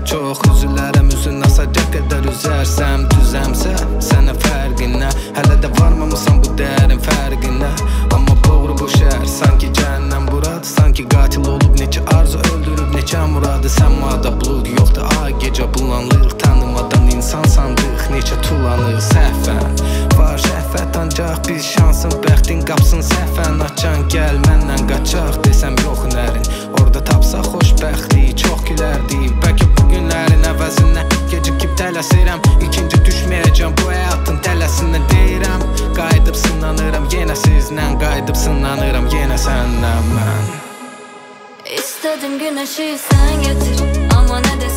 Çox üzülərəm üzün asaca qədər üzərsəm düzəmsə sənə fərqinə. Hələ də varmamısan bu dərin fərqinə. Amma boğru bu şəhər sanki cəhənnəm buradır. Sanki qatil olub neçə arzu öldürüb neçə muradı. Səmada bulud yoxdur ay gecə bulanlıq. Tanımadan insan sandıq neçə tulanıq səhvən. Var şəhvət ancaq bir şansın bəxtin qapsın səhvən. Açan gəl məndən qaçaq desəm yox hünərin. Orada tapsa xoşbəxtlik çox gülərdik. Bəlkə bu günlərin əvəzinə gecikib tələsirəm. İkinci düşməyəcəm bu həyatın tələsindən deyirəm. Qayıdıb sınanıram yenə sizlə. Qayıdıb sınanıram yenə səndən mən. İstədim günəşi sən getir, amma nə də